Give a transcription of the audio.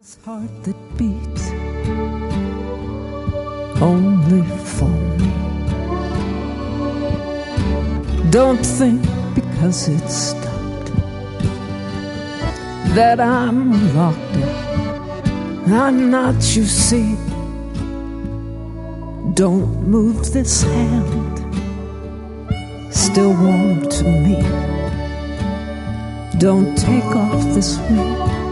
Heart that beats only for me. Don't think because it's stopped that I'm locked up. I'm not, you see. Don't move this hand, still warm to me. Don't take off this ring,